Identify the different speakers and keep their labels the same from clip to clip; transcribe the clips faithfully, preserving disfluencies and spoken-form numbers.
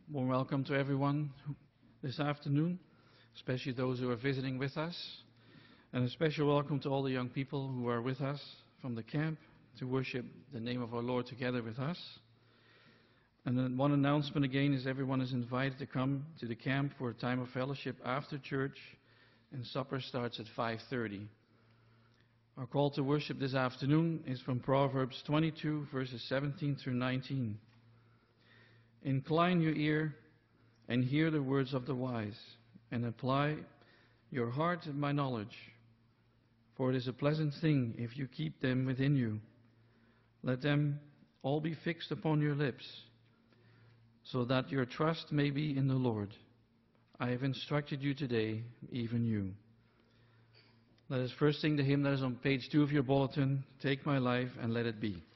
Speaker 1: Warm welcome to everyone this afternoon, especially those who are visiting with us. And a special welcome to all the young people who are with us from the camp to worship the name of our Lord together with us. And then one announcement again is everyone is invited to come to the camp for a time of fellowship after church, and supper starts at five thirty. Our call to worship this afternoon is from Proverbs twenty-two, verses seventeen through nineteen. Incline your ear and hear the words of the wise, and apply your heart to my knowledge. For it is a pleasant thing if you keep them within you. Let them all be fixed upon your lips, so that your trust may be in the Lord. I have instructed you today, even you. Let us first sing the hymn that is on page two of your bulletin, Take My Life and Let It Be.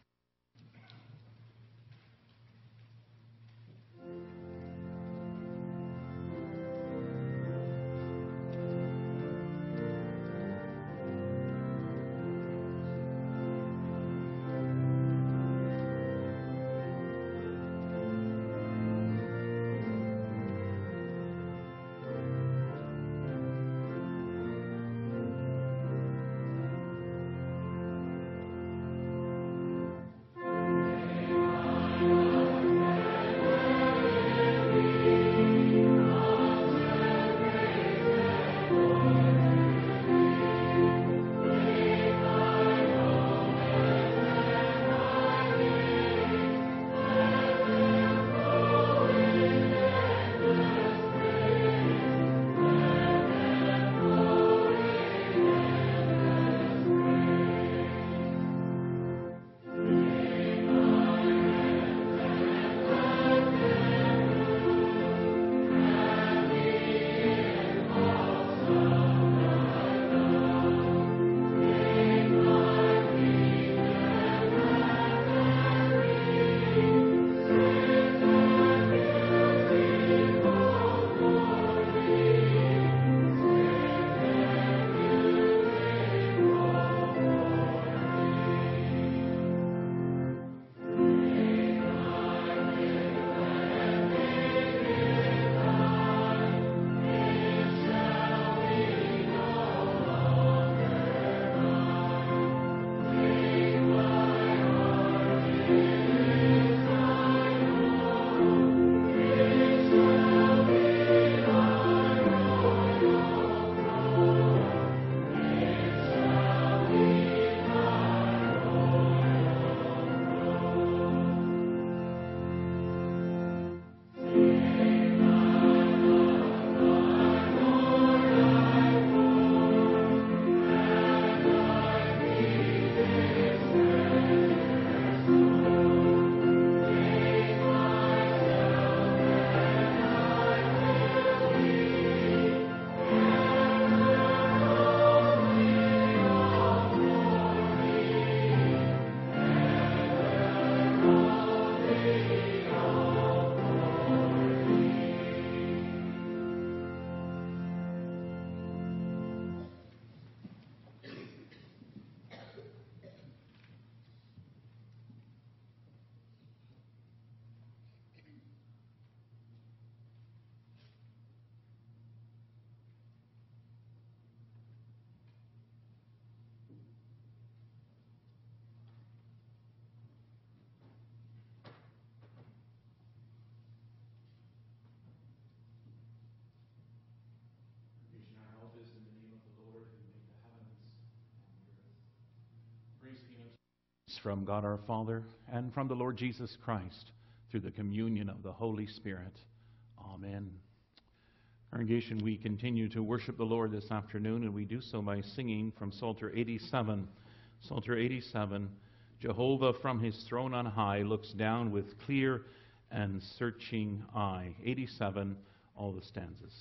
Speaker 2: From God our Father and from the Lord Jesus Christ through the communion of the Holy Spirit. Amen. Congregation, we continue to worship the Lord this afternoon, and we do so by singing from Psalter eighty-seven. Psalter eighty-seven, Jehovah from his throne on high looks down with clear and searching eye. eighty-seven, all the stanzas.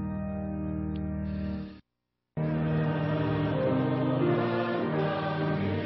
Speaker 3: Amen.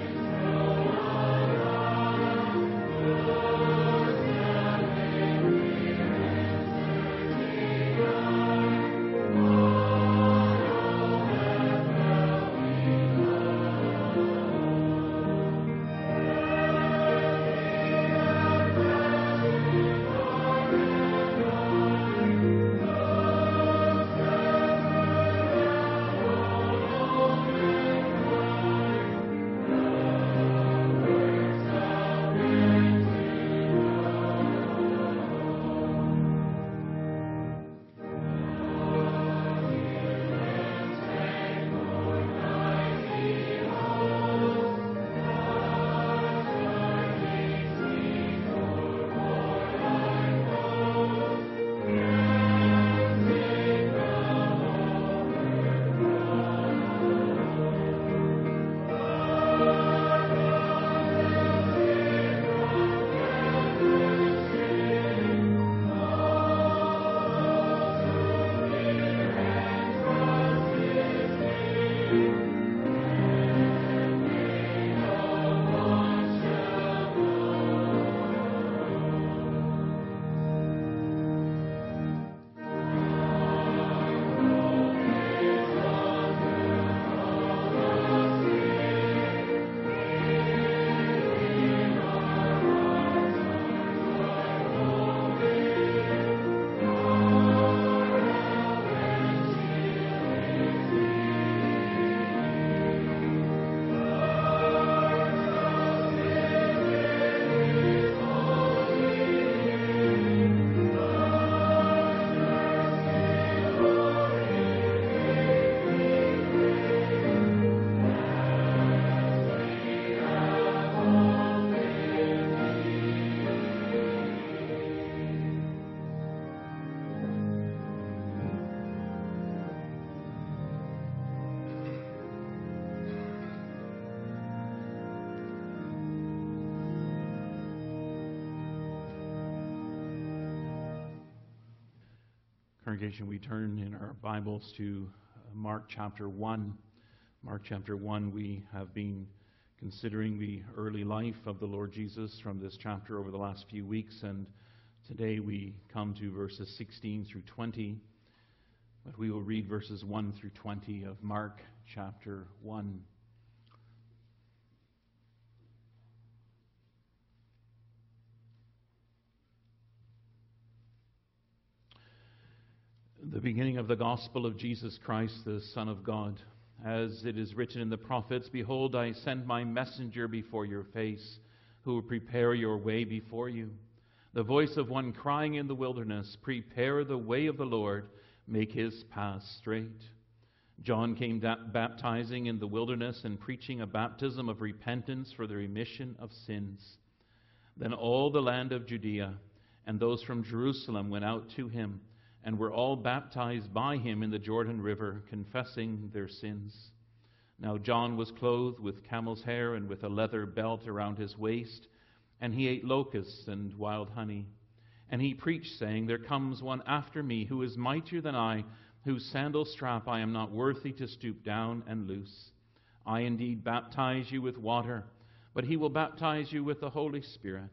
Speaker 2: Congregation, we turn in our Bibles to uh, Mark chapter one. Mark chapter one, we have been considering the early life of the Lord Jesus from this chapter over the last few weeks, and today we come to verses sixteen through twenty, but we will read verses one through twenty of Mark chapter one. The beginning of the gospel of Jesus Christ, the Son of God. As it is written in the prophets, "Behold, I send my messenger before your face, who will prepare your way before you. The voice of one crying in the wilderness, prepare the way of the Lord, make his path straight." John came da- baptizing in the wilderness and preaching a baptism of repentance for the remission of sins. Then all the land of Judea and those from Jerusalem went out to him, and were all baptized by him in the Jordan River, confessing their sins. Now John was clothed with camel's hair and with a leather belt around his waist, and he ate locusts and wild honey. And he preached, saying, "There comes one after me who is mightier than I, whose sandal strap I am not worthy to stoop down and loose. I indeed baptize you with water, but he will baptize you with the Holy Spirit."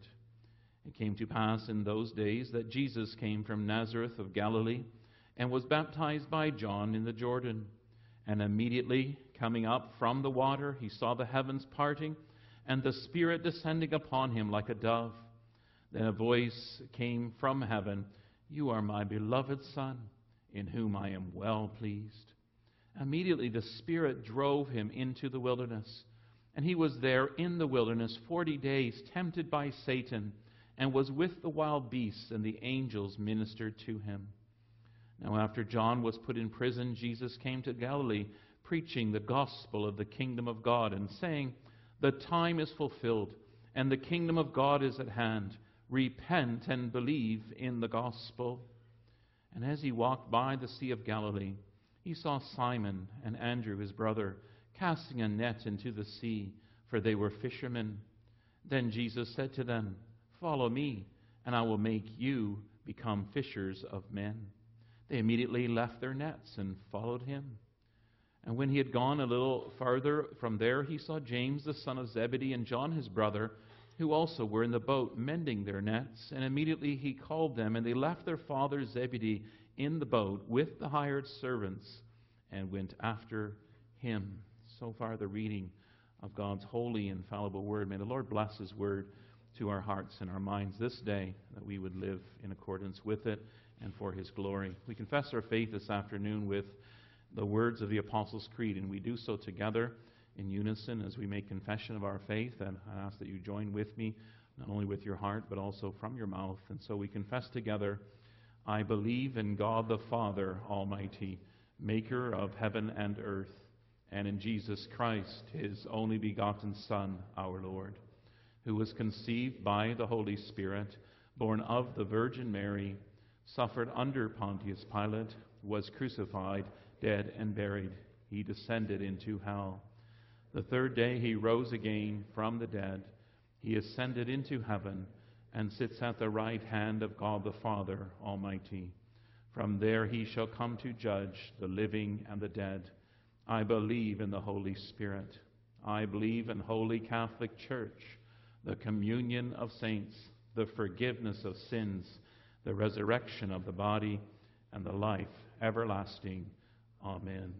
Speaker 2: It came to pass in those days that Jesus came from Nazareth of Galilee and was baptized by John in the Jordan. And immediately coming up from the water, he saw the heavens parting and the Spirit descending upon him like a dove. Then a voice came from heaven, "You are my beloved Son, in whom I am well pleased." Immediately the Spirit drove him into the wilderness. And he was there in the wilderness forty days, tempted by Satan, and was with the wild beasts, and the angels ministered to him. Now after John was put in prison, Jesus came to Galilee, preaching the gospel of the kingdom of God, and saying, "The time is fulfilled, and the kingdom of God is at hand. Repent and believe in the gospel." And as he walked by the Sea of Galilee, he saw Simon and Andrew his brother casting a net into the sea, for they were fishermen. Then Jesus said to them, "Follow me, and I will make you become fishers of men." They immediately left their nets and followed him. And when he had gone a little farther from there, he saw James the son of Zebedee and John his brother, who also were in the boat mending their nets. And immediately he called them, and they left their father Zebedee in the boat with the hired servants and went after him. So far the reading of God's holy, infallible word. May the Lord bless his word to our hearts and our minds this day, that we would live in accordance with it and for his glory. We confess our faith this afternoon with the words of the Apostles' Creed, and we do so together in unison as we make confession of our faith. And I ask that you join with me, not only with your heart, but also from your mouth. And so we confess together, "I believe in God the Father Almighty, maker of heaven and earth, and in Jesus Christ, his only begotten Son, our Lord, who was conceived by the Holy Spirit, born of the Virgin Mary, suffered under Pontius Pilate, was crucified, dead, and buried. He descended into hell. The third day he rose again from the dead. He ascended into heaven and sits at the right hand of God the Father Almighty. From there he shall come to judge the living and the dead. I believe in the Holy Spirit. I believe in Holy Catholic Church, the communion of saints, the forgiveness of sins, the resurrection of the body, and the life everlasting. Amen."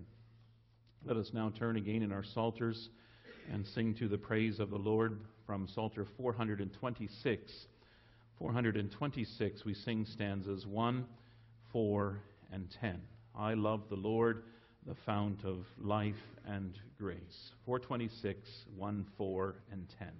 Speaker 2: Let us now turn again in our psalters and sing to the praise of the Lord from Psalter four twenty-six. four twenty-six, we sing stanzas one, four, and ten. "I love the Lord, the fount of life and grace." four twenty-six, one, four, and ten.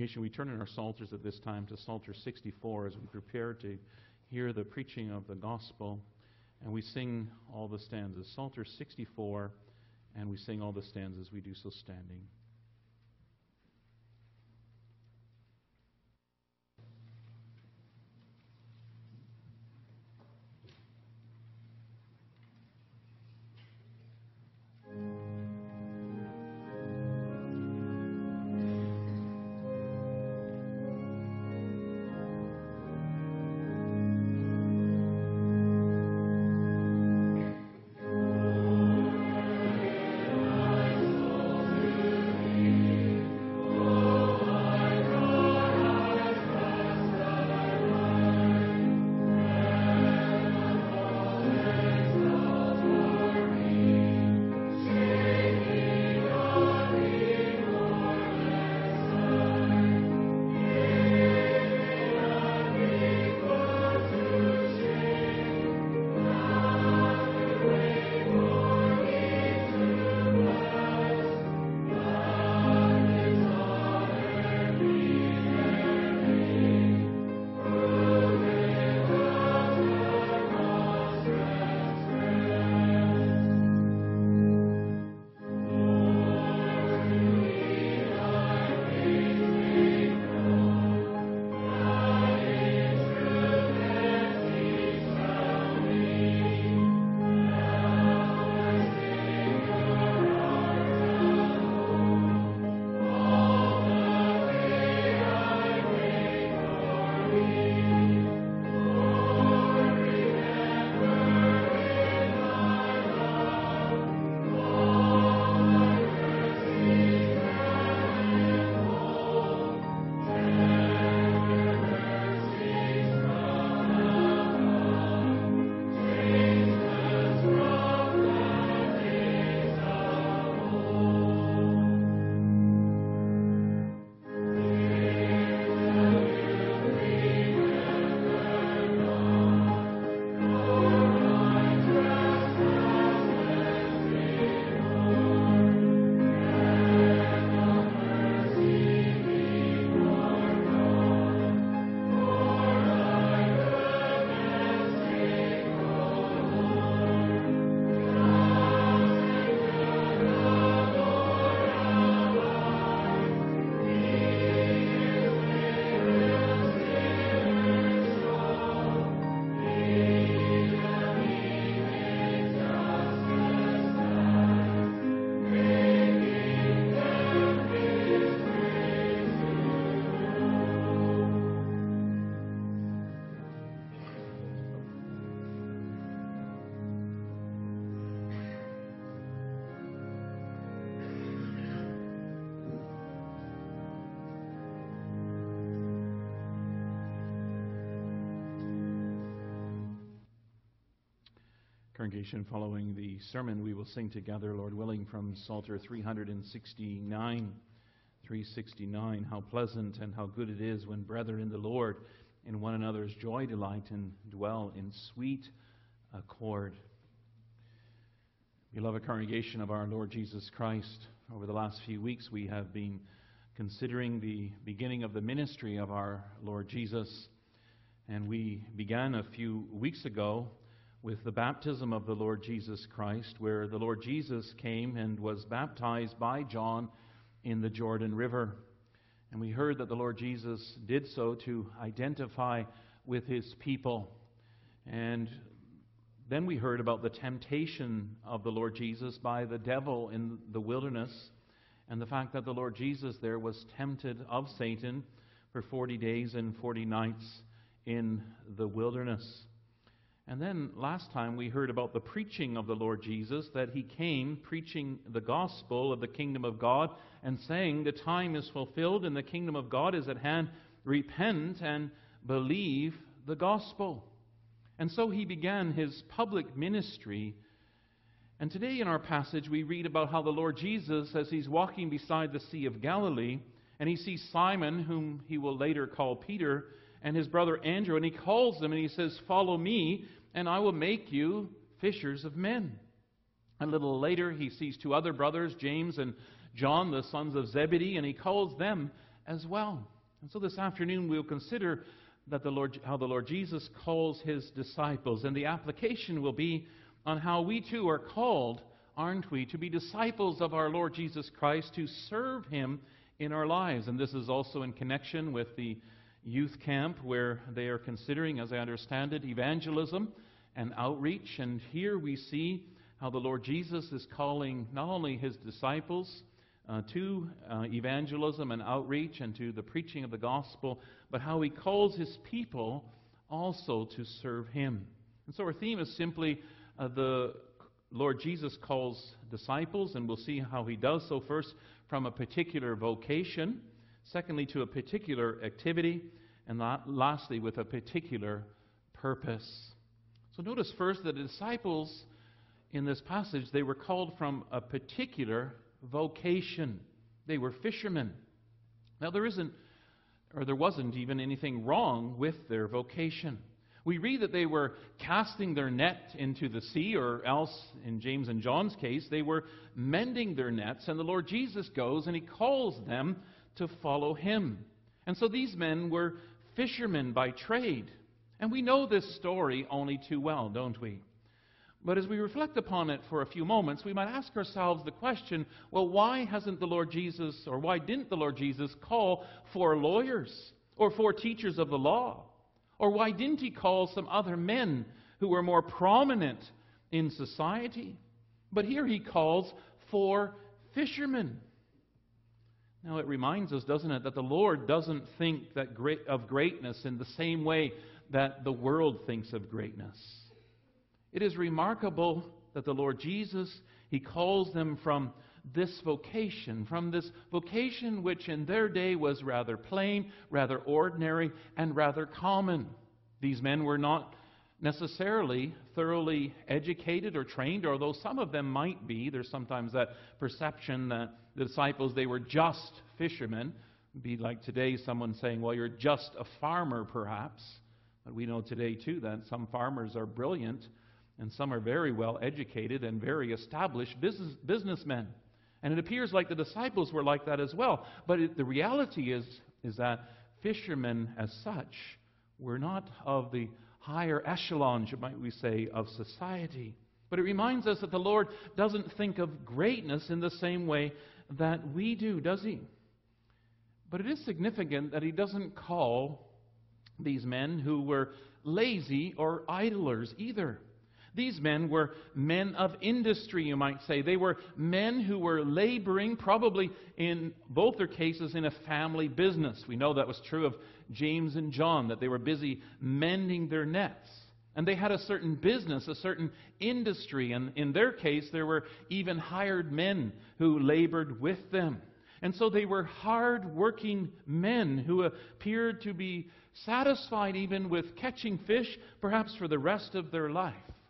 Speaker 2: Congregation, we turn in our Psalters at this time to Psalter sixty-four as we prepare to hear the preaching of the gospel, and we sing all the stanzas. Psalter sixty-four, and we sing all the stanzas. We do so standing. Congregation, following the sermon, we will sing together, Lord willing, from Psalter three sixty-nine. three sixty-nine, how pleasant and how good it is when brethren in the Lord in one another's joy delight and dwell in sweet accord. Beloved congregation of our Lord Jesus Christ, over the last few weeks we have been considering the beginning of the ministry of our Lord Jesus, and we began a few weeks ago with the baptism of the Lord Jesus Christ, where the Lord Jesus came and was baptized by John in the Jordan River. And we heard that the Lord Jesus did so to identify with His people. And then we heard about the temptation of the Lord Jesus by the devil in the wilderness, and the fact that the Lord Jesus there was tempted of Satan for forty days and forty nights in the wilderness. And then last time we heard about the preaching of the Lord Jesus, that He came preaching the gospel of the kingdom of God and saying the time is fulfilled and the kingdom of God is at hand. Repent and believe the gospel. And so He began His public ministry. And today in our passage we read about how the Lord Jesus, as He's walking beside the Sea of Galilee, and He sees Simon, whom He will later call Peter, and his brother Andrew, and He calls them and He says, "Follow me, and I will make you fishers of men." A little later He sees two other brothers, James and John, the sons of Zebedee, and He calls them as well. And so this afternoon we'll consider that the Lord, how the Lord Jesus calls His disciples. And the application will be on how we too are called, aren't we, to be disciples of our Lord Jesus Christ, to serve Him in our lives. And this is also in connection with the youth camp where they are considering, as I understand it, evangelism and outreach. And here we see how the Lord Jesus is calling not only His disciples uh, to uh, evangelism and outreach and to the preaching of the gospel, but how He calls His people also to serve Him. And so our theme is simply uh, the Lord Jesus calls disciples, and we'll see how He does so first from a particular vocation, secondly to a particular activity, and lastly with a particular purpose. So notice first that the disciples in this passage, they were called from a particular vocation. They were fishermen. Now there isn't, or there wasn't even anything wrong with their vocation. We read that they were casting their net into the sea, or else, in James and John's case, they were mending their nets, and the Lord Jesus goes and He calls them to follow Him. And so these men were fishermen by trade. And we know this story only too well, don't we? But as we reflect upon it for a few moments, we might ask ourselves the question, well, why hasn't the Lord Jesus, or why didn't the Lord Jesus call for lawyers or for teachers of the law? Or why didn't He call some other men who were more prominent in society? But here He calls for fishermen. Now it reminds us, doesn't it, that the Lord doesn't think that great, of greatness in the same way that the world thinks of greatness. It is remarkable that the Lord Jesus, He calls them from this vocation, from this vocation which in their day was rather plain, rather ordinary, and rather common. These men were not necessarily thoroughly educated or trained, although some of them might be. There's sometimes that perception that the disciples, they were just fishermen. It'd be like today someone saying, well, you're just a farmer perhaps. But we know today too that some farmers are brilliant and some are very well educated and very established business, businessmen. And it appears like the disciples were like that as well. But it, the reality is, is that fishermen as such were not of the higher echelons, might we say, of society. But it reminds us that the Lord doesn't think of greatness in the same way that we do, does He? But it is significant that He doesn't call these men who were lazy or idlers either. These men were men of industry, you might say. They were men who were laboring, probably in both their cases, in a family business. We know that was true of James and John, that they were busy mending their nets. And they had a certain business, a certain industry. And in their case, there were even hired men who labored with them. And so they were hard-working men who appeared to be satisfied even with catching fish, perhaps for the rest of their life.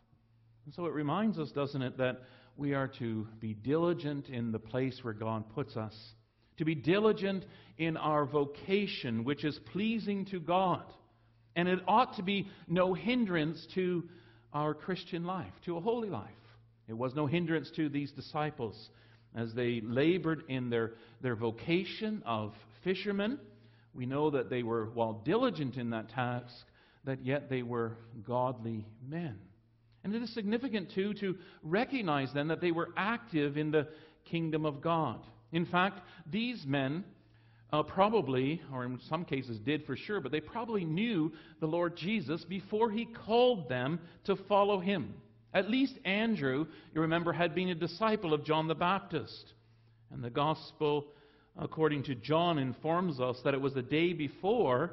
Speaker 2: And so it reminds us, doesn't it, that we are to be diligent in the place where God puts us. To be diligent in our vocation, which is pleasing to God. And it ought to be no hindrance to our Christian life, to a holy life. It was no hindrance to these disciples as they labored in their, their vocation of fishermen. We know that they were, while diligent in that task, that yet they were godly men. And it is significant, too, to recognize then that they were active in the kingdom of God. In fact, these men uh, probably, or in some cases did for sure, but they probably knew the Lord Jesus before He called them to follow Him. At least Andrew, you remember, had been a disciple of John the Baptist. And the Gospel, according to John, informs us that it was the day before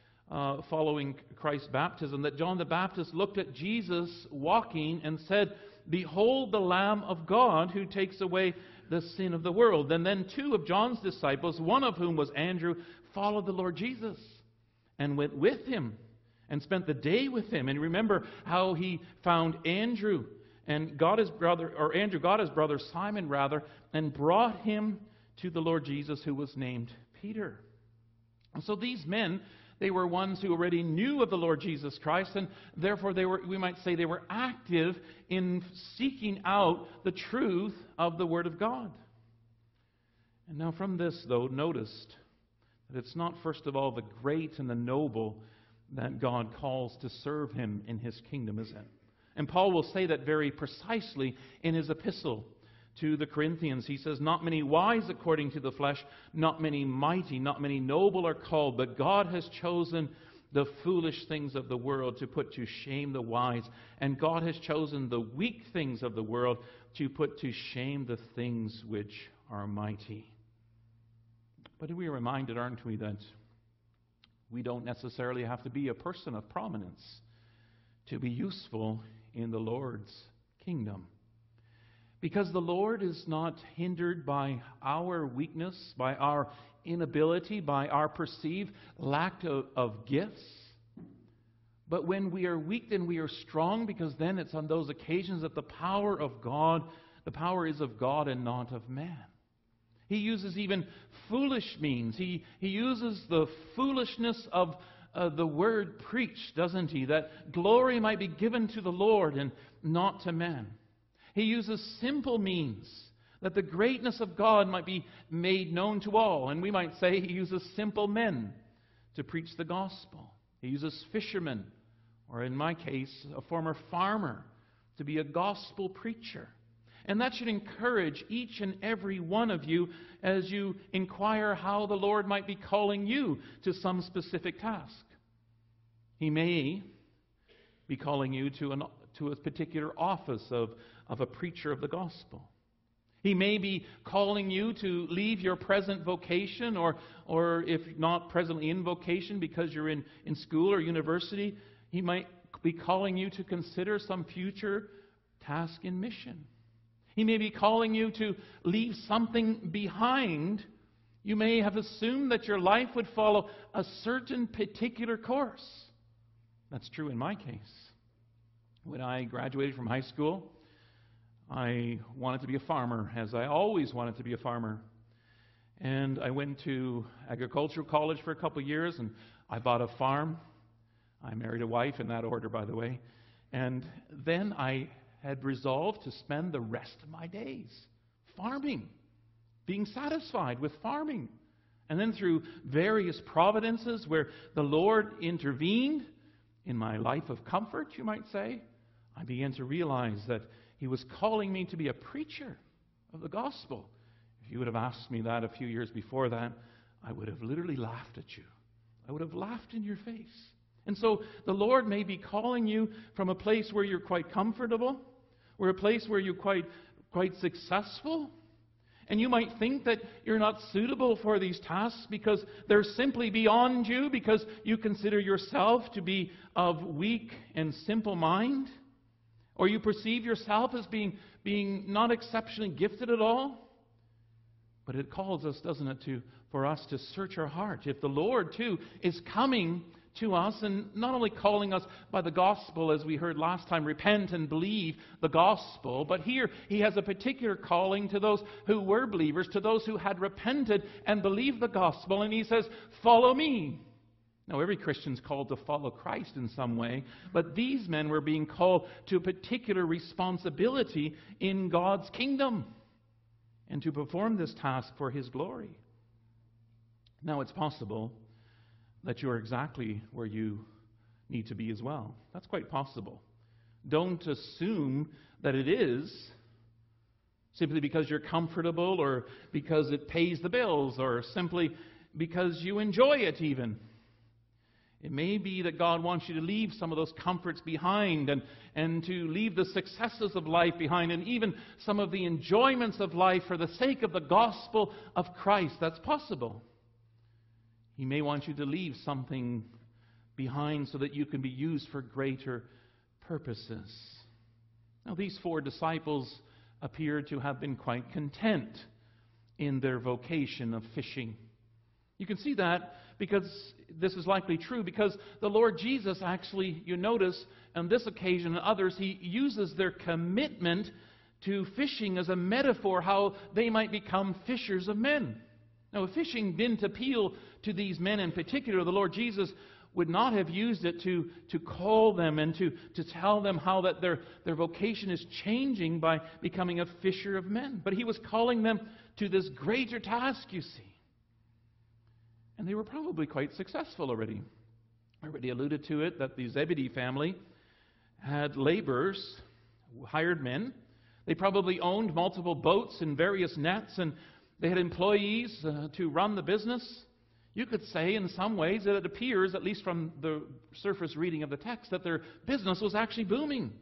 Speaker 2: Uh, following Christ's baptism, that John the Baptist looked at Jesus walking and said, "Behold the Lamb of God who takes away the sin of the world." And then two of John's disciples, one of whom was Andrew, followed the Lord Jesus and went with Him and spent the day with Him. And remember how he found Andrew and got his brother, or Andrew got his brother Simon rather, and brought him to the Lord Jesus, who was named Peter. And so these men, they were ones who already knew of the Lord Jesus Christ, and therefore they were, we might say, they were active in seeking out the truth of the Word of God. And now from this, though, noticed That it's not, first of all, the great and the noble that God calls to serve Him in His kingdom, is it? And Paul will say that very precisely in his epistle to the Corinthians. He says, "Not many wise according to the flesh, not many mighty, not many noble are called, but God has chosen the foolish things of the world to put to shame the wise, and God has chosen the weak things of the world to put to shame the things which are mighty." But we are reminded, aren't we, that we don't necessarily have to be a person of prominence to be useful in the Lord's kingdom. Because the Lord is not hindered by our weakness, by our inability, by our perceived lack of, of gifts. But when we are weak, then we are strong, because then it's on those occasions that the power of God, the power is of God and not of man. He uses even foolish means. He, he uses the foolishness of uh, the word preached, doesn't he? That glory might be given to the Lord and not to man. He uses simple means, that the greatness of God might be made known to all. And we might say he uses simple men to preach the gospel. He uses fishermen, or in my case, a former farmer, to be a gospel preacher. And that should encourage each and every one of you as you inquire how the Lord might be calling you to some specific task. He may be calling you to, an, to a particular office of, of a preacher of the gospel. He may be calling you to leave your present vocation, or, or if not presently in vocation because you're in, in school or university, He might be calling you to consider some future task in mission. He may be calling you to leave something behind. You may have assumed that your life would follow a certain particular course. That's true in my case. When I graduated from high school, I wanted to be a farmer, as I always wanted to be a farmer. And I went to agricultural college for a couple of years, and I bought a farm. I married a wife in that order, by the way. And then I had resolved to spend the rest of my days farming, being satisfied with farming. And then through various providences where the Lord intervened in my life of comfort, you might say, I began to realize that He was calling me to be a preacher of the gospel. If you would have asked me that a few years before that, I would have literally laughed at you. I would have laughed in your face. And so the Lord may be calling you from a place where you're quite comfortable, or a place where you're quite, quite successful. And you might think that you're not suitable for these tasks because they're simply beyond you, because you consider yourself to be of weak and simple mind. Or you perceive yourself as being, being not exceptionally gifted at all. But it calls us, doesn't it, to for us to search our heart. If the Lord, too, is coming to us and not only calling us by the gospel, as we heard last time, repent and believe the gospel, but here He has a particular calling to those who were believers, to those who had repented and believed the gospel, and He says, follow me. Now, every Christian's called to follow Christ in some way, but these men were being called to a particular responsibility in God's kingdom and to perform this task for His glory. Now, it's possible that you're exactly where you need to be as well. That's quite possible. Don't assume that it is simply because you're comfortable, or because it pays the bills, or simply because you enjoy it even. It may be that God wants you to leave some of those comforts behind, and, and to leave the successes of life behind, and even some of the enjoyments of life for the sake of the gospel of Christ. That's possible. He may want you to leave something behind so that you can be used for greater purposes. Now, these four disciples appear to have been quite content in their vocation of fishing. You can see that because this is likely true, because the Lord Jesus actually, you notice, on this occasion and others, He uses their commitment to fishing as a metaphor how they might become fishers of men. Now, if fishing didn't appeal to these men in particular, the Lord Jesus would not have used it to, to call them and to, to tell them how that their, their vocation is changing by becoming a fisher of men. But He was calling them to this greater task, you see. And they were probably quite successful already. I already alluded to it, that the Zebedee family had laborers, hired men. They probably owned multiple boats and various nets, and they had employees uh, to run the business. You could say in some ways that it appears, at least from the surface reading of the text, that their business was actually booming.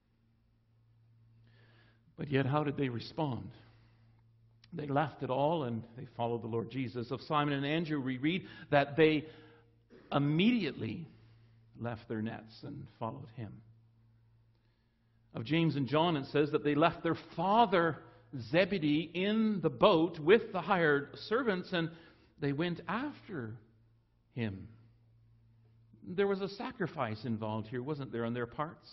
Speaker 2: But yet, how did they respond? They left it all and they followed the Lord Jesus. Of Simon and Andrew, we read that they immediately left their nets and followed him. Of James and John, it says that they left their father Zebedee in the boat with the hired servants, and they went after him. There was a sacrifice involved here, wasn't there, on their parts?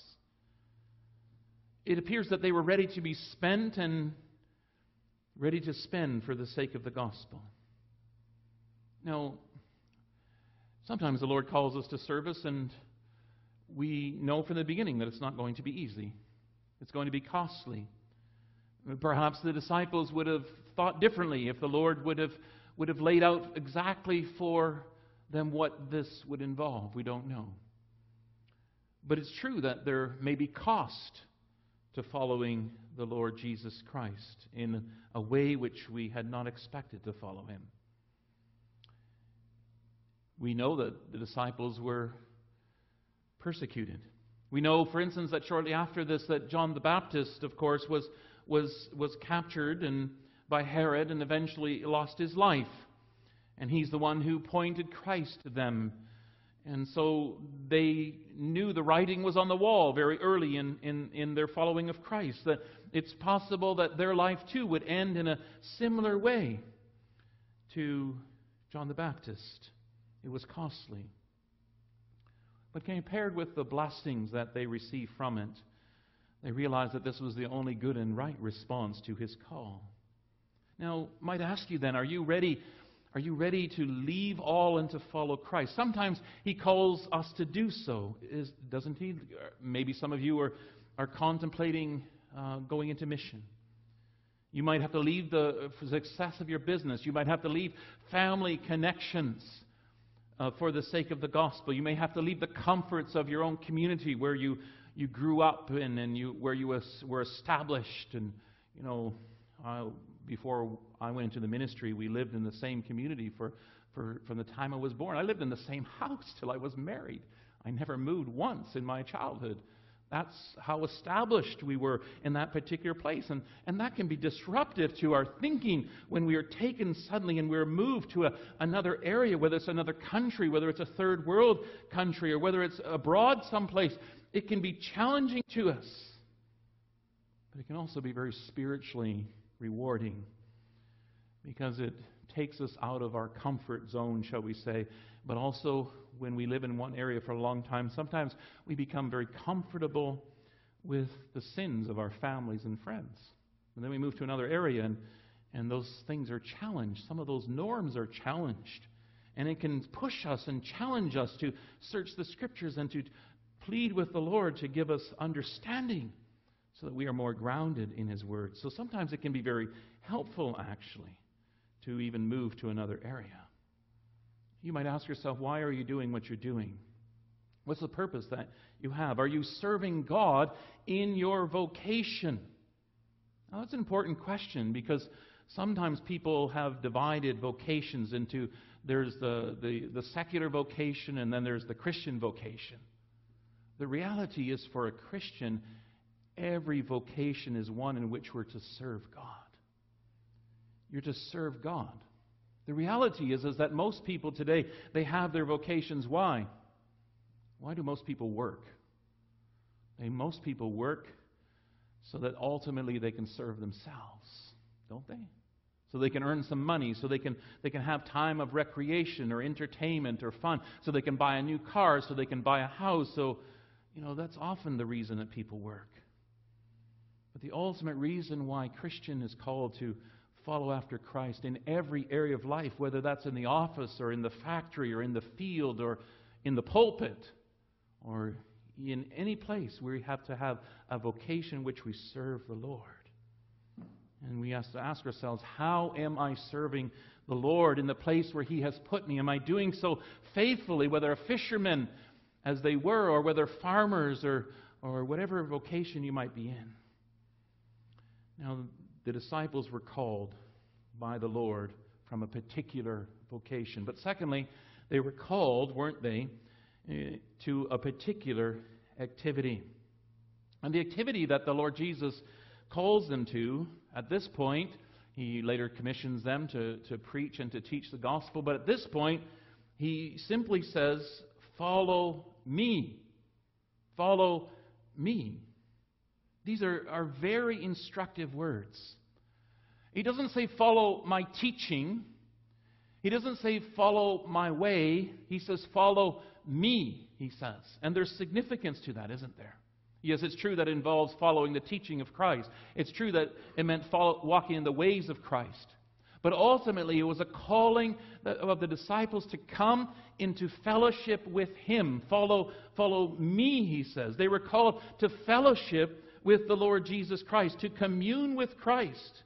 Speaker 2: It appears that they were ready to be spent and ready to spend for the sake of the gospel. Now, sometimes the Lord calls us to service, and we know from the beginning that it's not going to be easy. It's going to be costly. Perhaps the disciples would have thought differently if the Lord would have would have laid out exactly for them what this would involve. We don't know. But it's true that there may be cost to following the Lord Jesus Christ in a way which we had not expected to follow him. We know that the disciples were persecuted. We know, for instance, that shortly after this, that John the Baptist, of course, was was was captured and by Herod and eventually lost his life. And he's the one who pointed Christ to them. And so they knew the writing was on the wall very early in, in, in their following of Christ, that it's possible that their life too would end in a similar way to John the Baptist. It was costly. But compared with the blessings that they received from it, they realized that this was the only good and right response to his call. Now, I might ask you then, are you ready? Are you ready to leave all and to follow Christ? Sometimes he calls us to do so, is, doesn't he? Maybe some of you are, are contemplating uh, going into mission. You might have to leave the success of your business. You might have to leave family connections uh, for the sake of the gospel. You may have to leave the comforts of your own community where you, you grew up in and you, where you was, were established. And, you know, uh, before I went into the ministry, we lived in the same community for, for from the time I was born. I lived in the same house till I was married. I never moved once in my childhood. That's how established we were in that particular place. And, and that can be disruptive to our thinking when we are taken suddenly and we're moved to a, another area, whether it's another country, whether it's a third world country, or whether it's abroad someplace. It can be challenging to us. But it can also be very spiritually rewarding, because it takes us out of our comfort zone, shall we say. But also, when we live in one area for a long time, sometimes we become very comfortable with the sins of our families and friends. And then we move to another area, and, and those things are challenged. Some of those norms are challenged. And it can push us and challenge us to search the Scriptures and to plead with the Lord to give us understanding, so that we are more grounded in his word. So sometimes it can be very helpful, actually, to even move to another area. You might ask yourself, why are you doing what you're doing? What's the purpose that you have? Are you serving God in your vocation? Now, that's an important question, because sometimes people have divided vocations into, there's the, the, the secular vocation and then there's the Christian vocation. The reality is, for a Christian, every vocation is one in which we're to serve God. You're to serve God. The reality is, is that most people today, they have their vocations. Why? Why do most people work? They, most people work so that ultimately they can serve themselves, don't they? So they can earn some money, so they can, they can have time of recreation or entertainment or fun, so they can buy a new car, so they can buy a house. So, you know, that's often the reason that people work. But the ultimate reason why Christian is called to follow after Christ in every area of life, whether that's in the office or in the factory or in the field or in the pulpit or in any place where we have to have a vocation in which we serve the Lord. And we have to ask ourselves, how am I serving the Lord in the place where He has put me? Am I doing so faithfully, whether a fisherman as they were, or whether farmers, or, or whatever vocation you might be in? Now, the disciples were called by the Lord from a particular vocation. But secondly, they were called, weren't they, uh, to a particular activity. And the activity that the Lord Jesus calls them to, at this point, He later commissions them to, to preach and to teach the gospel, but at this point, He simply says, follow me. Follow me. These are, are very instructive words. He doesn't say, follow my teaching. He doesn't say, follow my way. He says, follow me, he says. And there's significance to that, isn't there? Yes, it's true that it involves following the teaching of Christ. It's true that it meant follow, walking in the ways of Christ. But ultimately, it was a calling of the disciples to come into fellowship with Him. Follow, follow me, he says. They were called to fellowship with the Lord Jesus Christ, to commune with Christ.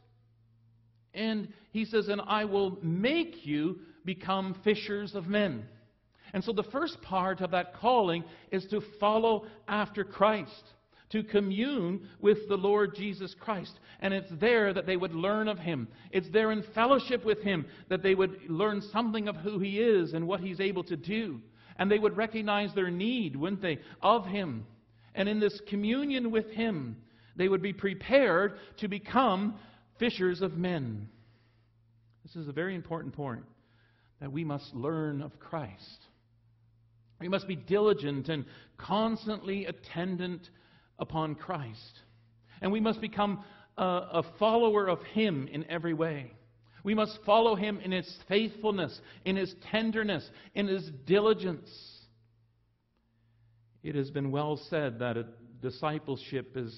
Speaker 2: And he says, and I will make you become fishers of men. And so the first part of that calling is to follow after Christ, to commune with the Lord Jesus Christ. And it's there that they would learn of Him. It's there in fellowship with Him that they would learn something of who He is and what He's able to do. And they would recognize their need, wouldn't they, of Him. And in this communion with Him, they would be prepared to become fishers of men. This is a very important point, that we must learn of Christ. We must be diligent and constantly attendant upon Christ. And we must become a, a follower of Him in every way. We must follow Him in His faithfulness, in His tenderness, in His diligence. It has been well said that a discipleship is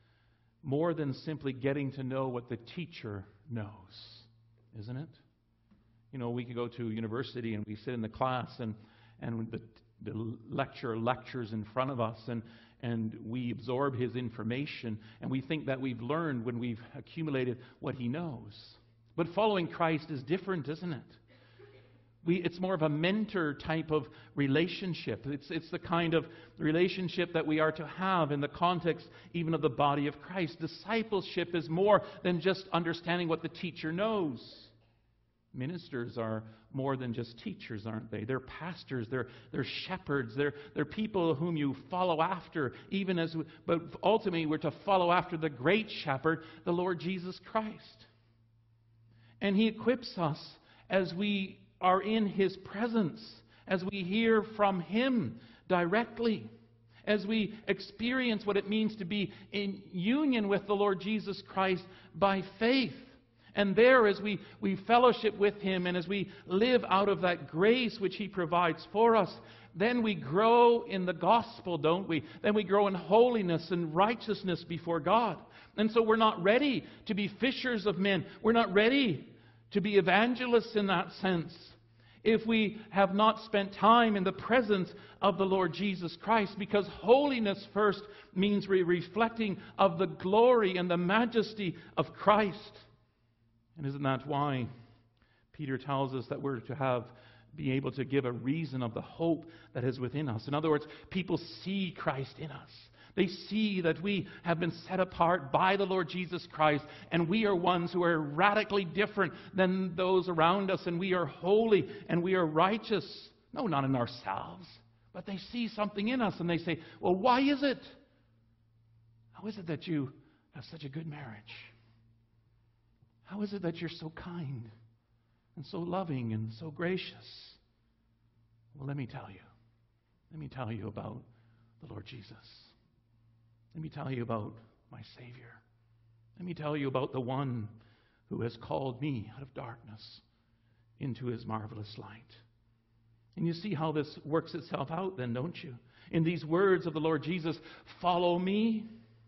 Speaker 2: more than simply getting to know what the teacher knows, isn't it? You know, we could go to university and we sit in the class and, and the, the lecturer lectures in front of us and, and we absorb his information and we think that we've learned when we've accumulated what he knows. But following Christ is different, isn't it? We, it's more of a mentor type of relationship. It's, it's the kind of relationship that we are to have in the context even of the body of Christ. Discipleship is more than just understanding what the teacher knows. Ministers are more than just teachers, aren't they? They're pastors, they're, they're shepherds, they're, they're people whom you follow after, even as, we, but ultimately we're to follow after the great shepherd, the Lord Jesus Christ. And He equips us as we are in His presence, as we hear from Him directly, as we experience what it means to be in union with the Lord Jesus Christ by faith. And there, as we, we fellowship with Him and as we live out of that grace which He provides for us, then we grow in the gospel, don't we? Then we grow in holiness and righteousness before God. And so we're not ready to be fishers of men. We're not ready to be evangelists in that sense if we have not spent time in the presence of the Lord Jesus Christ, because holiness first means re- reflecting of the glory and the majesty of Christ. And isn't that why Peter tells us that we're to have be able to give a reason of the hope that is within us? In other words, people see Christ in us. They see that we have been set apart by the Lord Jesus Christ, and we are ones who are radically different than those around us, and we are holy and we are righteous. No, not in ourselves, but they see something in us and they say, well, why is it? How is it that you have such a good marriage? How is it that you're so kind and so loving and so gracious? Well, let me tell you. Let me tell you about the Lord Jesus. Let me tell you about my Savior. Let me tell you about the one who has called me out of darkness into His marvelous light. And you see how this works itself out then, don't you? In these words of the Lord Jesus, follow me.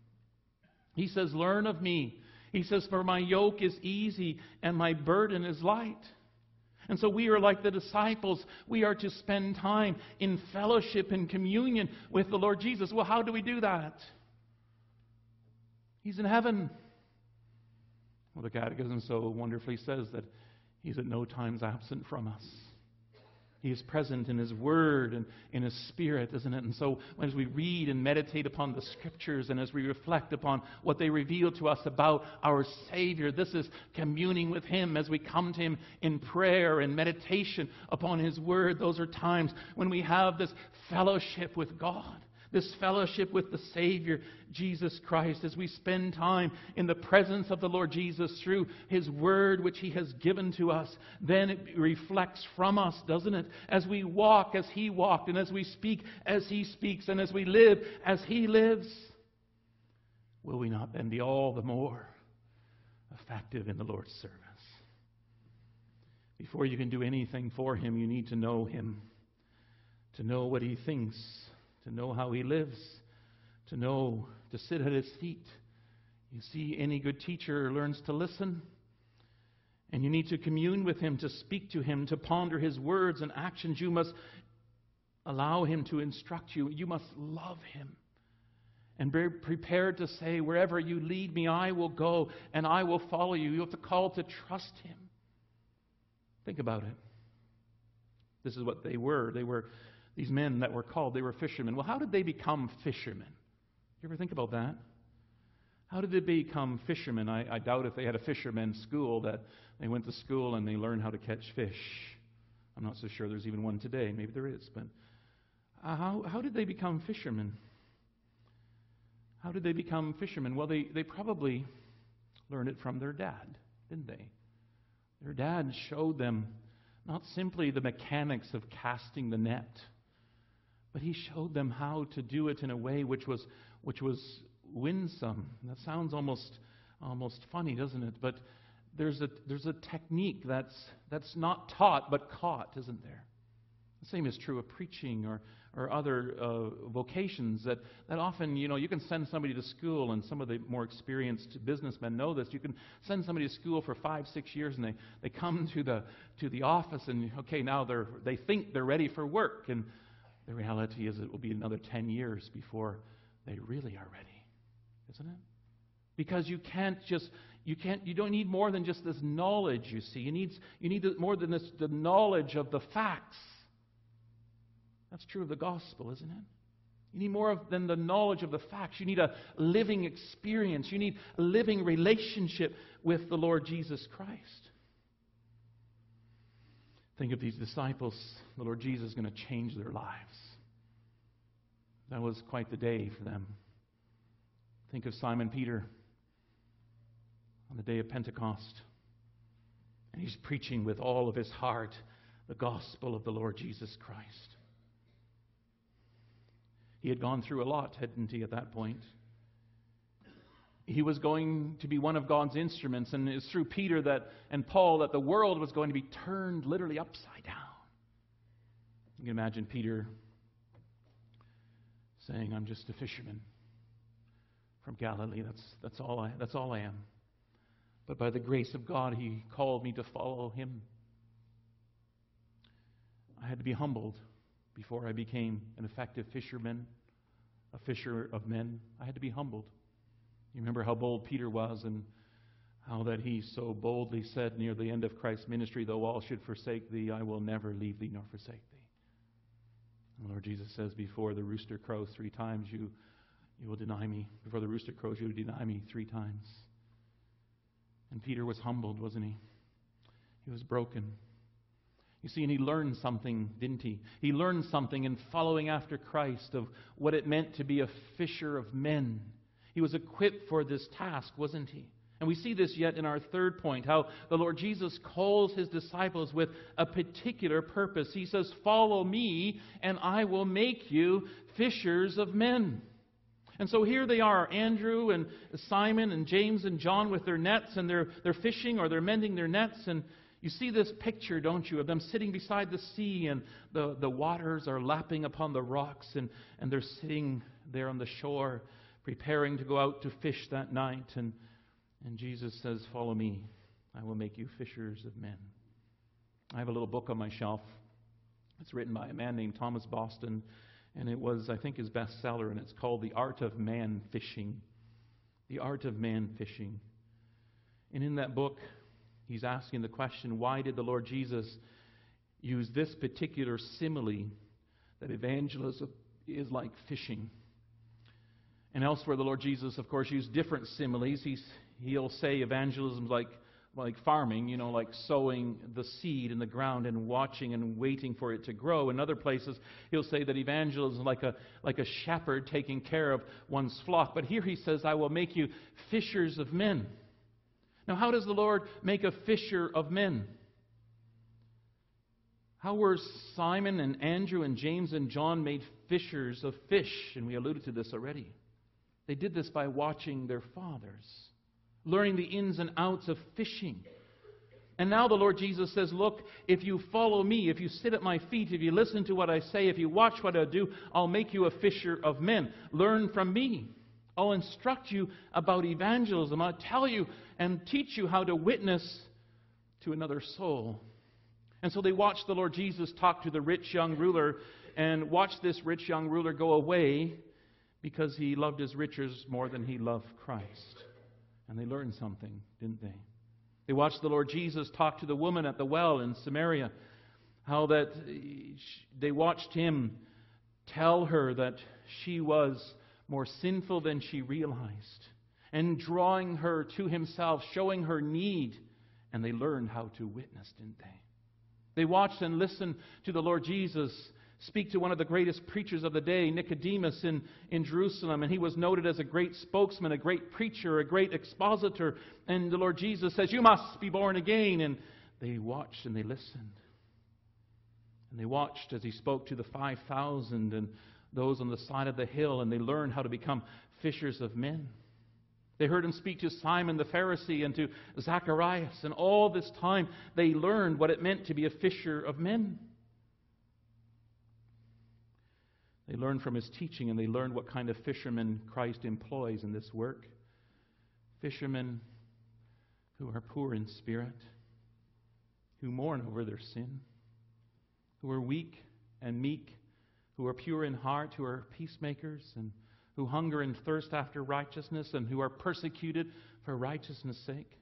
Speaker 2: He says, learn of me. He says, for my yoke is easy and my burden is light. And so we are like the disciples. We are to spend time in fellowship and communion with the Lord Jesus. Well, how do we do that? He's in heaven. Well, the Catechism so wonderfully says that He's at no times absent from us. He is present in His Word and in His Spirit, isn't it? And so as we read and meditate upon the Scriptures and as we reflect upon what they reveal to us about our Savior, this is communing with Him as we come to Him in prayer and meditation upon His Word. Those are times when we have this fellowship with God, this fellowship with the Savior, Jesus Christ, as we spend time in the presence of the Lord Jesus through His Word which He has given to us. Then it reflects from us, doesn't it? As we walk as He walked, and as we speak as He speaks, and as we live as He lives, will we not then be all the more effective in the Lord's service? Before you can do anything for Him, you need to know Him, to know what He thinks, to know how He lives, to know, to sit at His feet. You see, any good teacher learns to listen, and you need to commune with Him, to speak to Him, to ponder His words and actions. You must allow Him to instruct you. You must love Him and be prepared to say, wherever you lead me, I will go and I will follow you. You have to call to trust Him. Think about it. This is what they were. They were These men that were called, they were fishermen. Well, how did they become fishermen? You ever think about that? How did they become fishermen? I, I doubt if they had a fishermen's school, that they went to school and they learned how to catch fish. I'm not so sure there's even one today. Maybe there is. But uh, how, how did they become fishermen? How did they become fishermen? Well, they, they probably learned it from their dad, didn't they? Their dad showed them not simply the mechanics of casting the net, but he showed them how to do it in a way which was which was winsome. That sounds almost almost funny, doesn't it? But there's a there's a technique that's that's not taught but caught, isn't there? The same is true of preaching or or other uh, vocations that, that often, you know, you can send somebody to school, and some of the more experienced businessmen know this. You can send somebody to school for five, six years, and they, they come to the to the office, and okay, now they're they think they're ready for work, and the reality is it will be another ten years before they really are ready, isn't it? Because you can't just you can't you don't need more than just this knowledge. You see, you need you need more than this the knowledge of the facts. That's true of the gospel, isn't it? You need more of, than the knowledge of the facts. You need a living experience. You need a living relationship with the Lord Jesus Christ. Think of these disciples. The Lord Jesus is going to change their lives. That was quite the day for them. Think of Simon Peter on the day of Pentecost. And he's preaching with all of his heart the gospel of the Lord Jesus Christ. He had gone through a lot, hadn't he, at that point? He was going to be one of God's instruments, and it's through Peter that and Paul that the world was going to be turned literally upside down. You can imagine Peter saying, "I'm just a fisherman from Galilee. That's that's all I that's all I am. But by the grace of God, He called me to follow Him. I had to be humbled before I became an effective fisherman, a fisher of men. I had to be humbled." You remember how bold Peter was, and how that he so boldly said near the end of Christ's ministry, "Though all should forsake thee, I will never leave thee nor forsake thee." And the Lord Jesus says, "Before the rooster crows three times, you, you will deny me. Before the rooster crows, you will deny me three times." And Peter was humbled, wasn't he? He was broken. You see, and he learned something, didn't he? He learned something in following after Christ of what it meant to be a fisher of men. He was equipped for this task, wasn't he? And we see this yet in our third point, how the Lord Jesus calls His disciples with a particular purpose. He says, "Follow me, and I will make you fishers of men." And so here they are, Andrew and Simon and James and John with their nets, and they're, they're fishing or they're mending their nets, and you see this picture, don't you, of them sitting beside the sea, and the, the waters are lapping upon the rocks, and, and they're sitting there on the shore preparing to go out to fish that night. And, and Jesus says, "Follow me. I will make you fishers of men." I have a little book on my shelf. It's written by a man named Thomas Boston, and it was, I think, his bestseller, and it's called The Art of Man Fishing. The Art of Man Fishing. And in that book, he's asking the question, why did the Lord Jesus use this particular simile that evangelism is like fishing? And elsewhere, the Lord Jesus, of course, used different similes. He's, he'll say evangelism is like, like farming, you know, like sowing the seed in the ground and watching and waiting for it to grow. In other places, he'll say that evangelism is like a, like a shepherd taking care of one's flock. But here he says, I will make you fishers of men. Now, how does the Lord make a fisher of men? How were Simon and Andrew and James and John made fishers of fish? And we alluded to this already. They did this by watching their fathers, learning the ins and outs of fishing. And now the Lord Jesus says, look, if you follow me, if you sit at my feet, if you listen to what I say, if you watch what I do, I'll make you a fisher of men. Learn from me. I'll instruct you about evangelism. I'll tell you and teach you how to witness to another soul. And so they watched the Lord Jesus talk to the rich young ruler and watched this rich young ruler go away because he loved his riches more than he loved Christ. And they learned something, didn't they? They watched the Lord Jesus talk to the woman at the well in Samaria, how that they watched him tell her that she was more sinful than she realized, and drawing her to himself, showing her need, and they learned how to witness, didn't they? They watched and listened to the Lord Jesus speak to one of the greatest preachers of the day, Nicodemus, in, in Jerusalem, and he was noted as a great spokesman, a great preacher, a great expositor, and the Lord Jesus says, you must be born again, and they watched and they listened. And they watched as he spoke to the five thousand and those on the side of the hill, and they learned how to become fishers of men. They heard him speak to Simon the Pharisee and to Zacharias, and all this time they learned what it meant to be a fisher of men. They learned from his teaching, and they learned what kind of fishermen Christ employs in this work. Fishermen who are poor in spirit, who mourn over their sin, who are weak and meek, who are pure in heart, who are peacemakers, and who hunger and thirst after righteousness, and who are persecuted for righteousness' sake.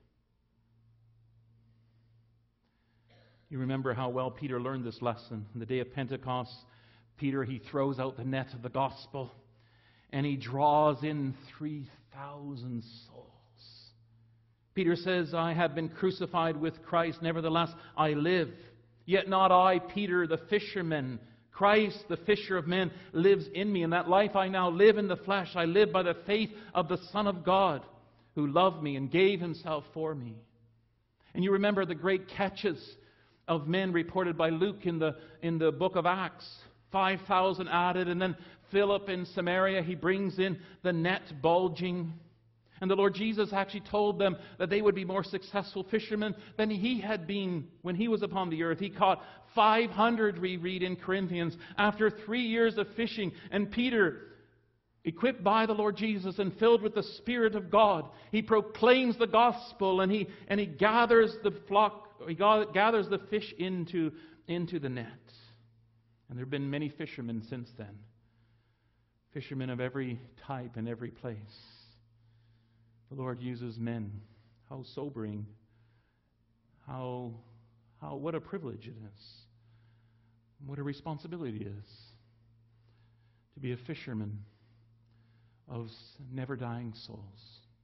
Speaker 2: You remember how well Peter learned this lesson. On the day of Pentecost, Peter, he throws out the net of the gospel, and he draws in three thousand souls. Peter says, I have been crucified with Christ, nevertheless I live. Yet not I, Peter, the fisherman. Christ, the fisher of men, lives in me. And that life I now live in the flesh, I live by the faith of the Son of God, who loved me and gave himself for me. And you remember the great catches of men reported by Luke in the, in the book of Acts. five thousand added, and then Philip in Samaria, he brings in the net bulging. And the Lord Jesus actually told them that they would be more successful fishermen than he had been when he was upon the earth. He caught five hundred, we read in Corinthians, after three years of fishing. And Peter, equipped by the Lord Jesus and filled with the Spirit of God, he proclaims the gospel, and he, and he gathers the flock, he gathers the fish into, into the net. And there have been many fishermen since then. Fishermen of every type and every place. The Lord uses men. How sobering. How, how, what a privilege it is. What a responsibility it is to be a fisherman of never-dying souls.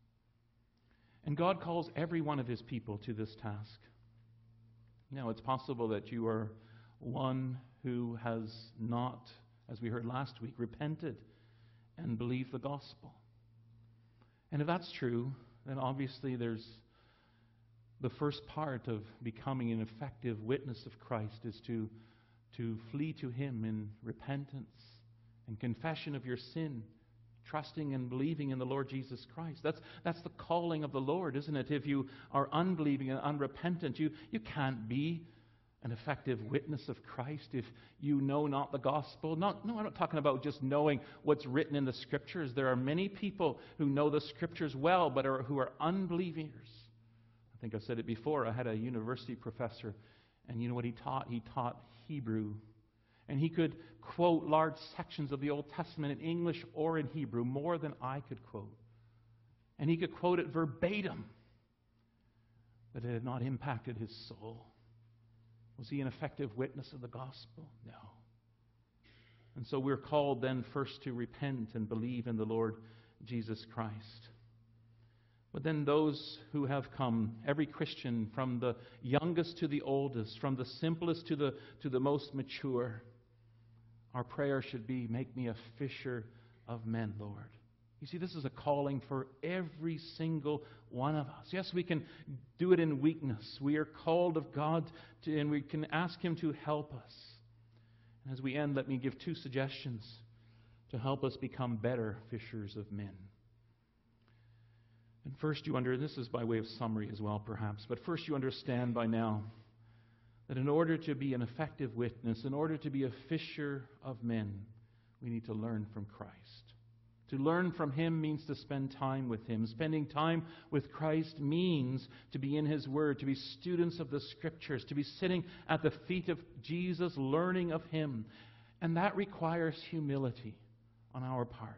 Speaker 2: And God calls every one of his people to this task. Now, it's possible that you are one who has not, as we heard last week, repented and believed the gospel. And if that's true, then obviously there's the first part of becoming an effective witness of Christ is to, to flee to him in repentance and confession of your sin, trusting and believing in the Lord Jesus Christ. That's, that's the calling of the Lord, isn't it? If you are unbelieving and unrepentant, you, you can't be an effective witness of Christ if you know not the gospel. Not, no, I'm not talking about just knowing what's written in the Scriptures. There are many people who know the Scriptures well, but are, who are unbelievers. I think I've said it before. I had a university professor, and you know what he taught? He taught Hebrew. And he could quote large sections of the Old Testament in English or in Hebrew, more than I could quote. And he could quote it verbatim. but it had not impacted his soul. Was he an effective witness of the gospel? No. And so we're called then first to repent and believe in the Lord Jesus Christ. But then those who have come, every Christian, from the youngest to the oldest, from the simplest to the, to the most mature, our prayer should be, make me a fisher of men, Lord. You see, this is a calling for every single one of us. Yes, we can do it in weakness. We are called of God, to, and we can ask Him to help us. And as we end, let me give two suggestions to help us become better fishers of men. And first you under, this is by way of summary as well perhaps, but first you understand by now that in order to be an effective witness, in order to be a fisher of men, we need to learn from Christ. To learn from Him means to spend time with Him. Spending time with Christ means to be in His Word, to be students of the Scriptures, to be sitting at the feet of Jesus, learning of Him. And that requires humility on our part.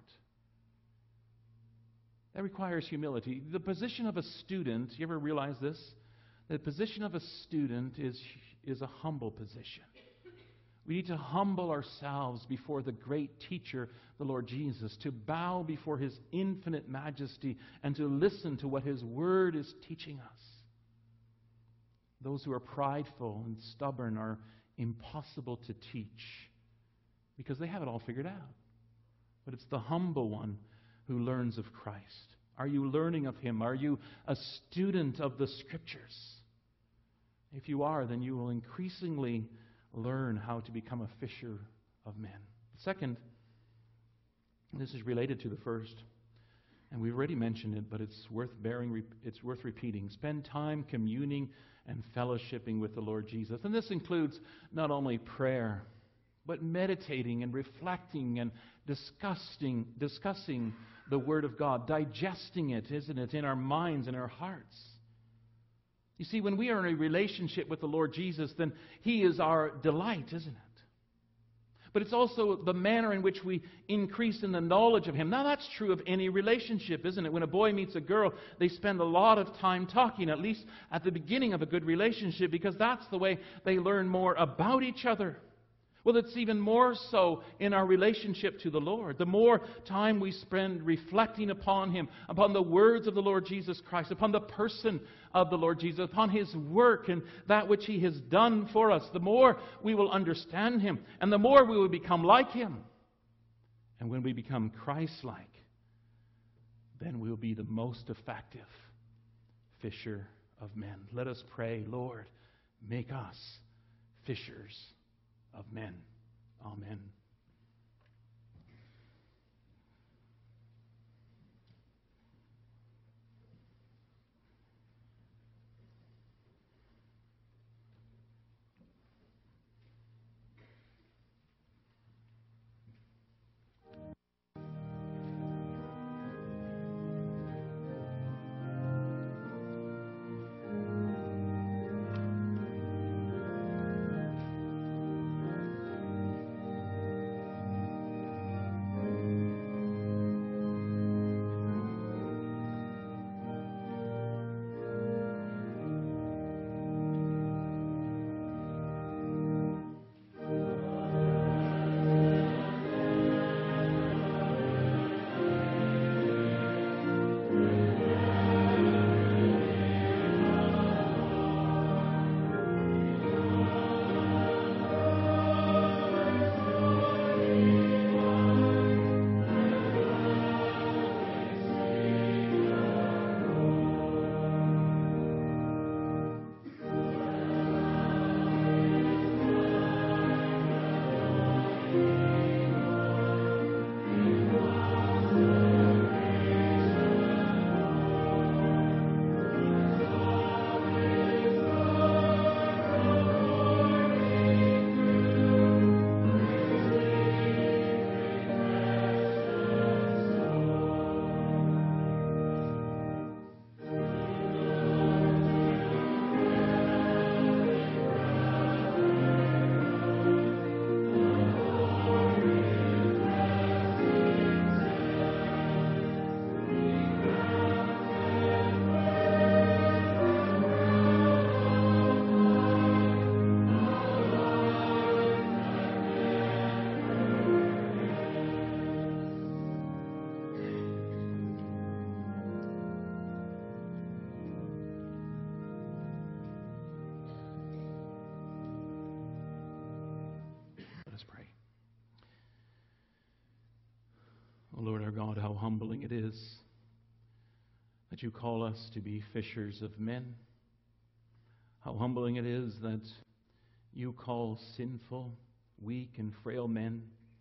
Speaker 2: That requires humility. The position of a student, you ever realize this? The position of a student is, is a humble position. We need to humble ourselves before the great teacher, the Lord Jesus, to bow before His infinite majesty and to listen to what His Word is teaching us. Those who are prideful and stubborn are impossible to teach because they have it all figured out. But it's the humble one who learns of Christ. Are you learning of Him? Are you a student of the Scriptures? If you are, then you will increasingly learn how to become a fisher of men. Second, and this is related to the first, and we've already mentioned it, but it's worth bearing, it's worth repeating. Spend time communing and fellowshipping with the Lord Jesus. And this includes not only prayer, but meditating and reflecting and discussing, discussing the Word of God, digesting it, isn't it, in our minds and our hearts. You see, when we are in a relationship with the Lord Jesus, then He is our delight, isn't it? But it's also the manner in which we increase in the knowledge of Him. Now, that's true of any relationship, isn't it? When a boy meets a girl, they spend a lot of time talking, at least at the beginning of a good relationship, because that's the way they learn more about each other. Well, it's even more so in our relationship to the Lord. The more time we spend reflecting upon Him, upon the words of the Lord Jesus Christ, upon the person of the Lord Jesus, upon His work and that which He has done for us, the more we will understand Him, and the more we will become like Him. And when we become Christ-like, then we will be the most effective fisher of men. Let us pray, Lord, make us fishers of men. Amen. Oh Lord our God, how humbling it is that you call us to be fishers of men. How humbling it is that you call sinful, weak, and frail men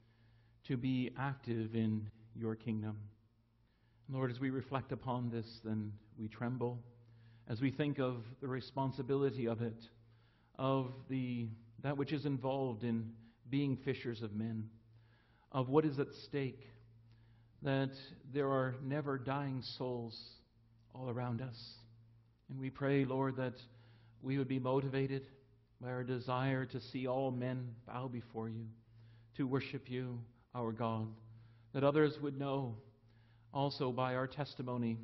Speaker 2: to be active in your kingdom. Lord, as we reflect upon this, then we tremble. As we think of the responsibility of it, of the that which is involved in being fishers of men, of what is at stake, that there are never dying souls all around us. And we pray, Lord, that we would be motivated by our desire to see all men bow before you, to worship you, our God, that others would know also by our testimony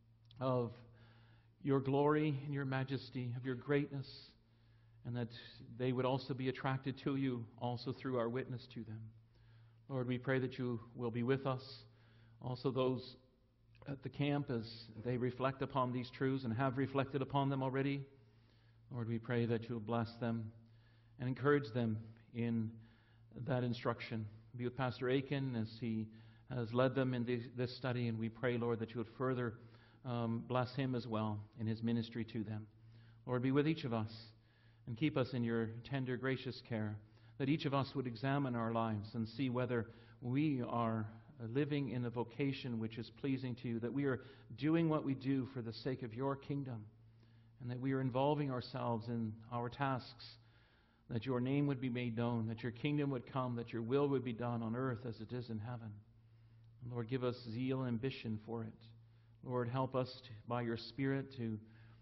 Speaker 2: of your glory and your majesty, of your greatness, and that they would also be attracted to you also through our witness to them. Lord, we pray that you will be with us, also those at the camp as they reflect upon these truths and have reflected upon them already. Lord, we pray that you will bless them and encourage them in that instruction. Be with Pastor Aiken as he has led them in this, this study, and we pray, Lord, that you would further um, bless him as well in his ministry to them. Lord, be with each of us and keep us in your tender, gracious care, that each of us would examine our lives and see whether we are living in a vocation which is pleasing to you, that we are doing what we do for the sake of your kingdom, and that we are involving ourselves in our tasks, that your name would be made known, that your kingdom would come, that your will would be done on earth as it is in heaven. And Lord, give us zeal and ambition for it. Lord, help us to, by your Spirit to,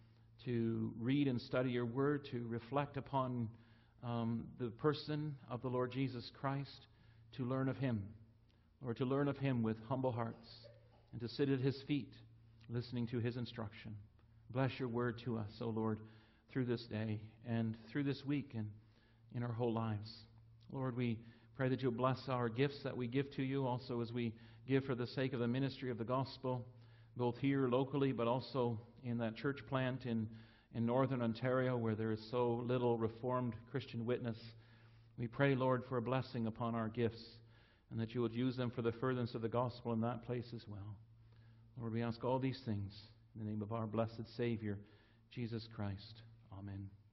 Speaker 2: to read and study your word, to reflect upon um, the person of the Lord Jesus Christ, to learn of him. Lord, to learn of him with humble hearts, and to sit at his feet, listening to his instruction. Bless your word to us, O Lord, through this day and through this week and in our whole lives. Lord, we pray that you'll bless our gifts that we give to you, also as we give for the sake of the ministry of the gospel, both here locally, but also in that church plant in, in northern Ontario where there is so little Reformed Christian witness. We pray, Lord, for a blessing upon our gifts, and that you would use them for the furtherance of the gospel in that place as well. Lord, we ask all these things in the name of our blessed Savior, Jesus Christ. Amen.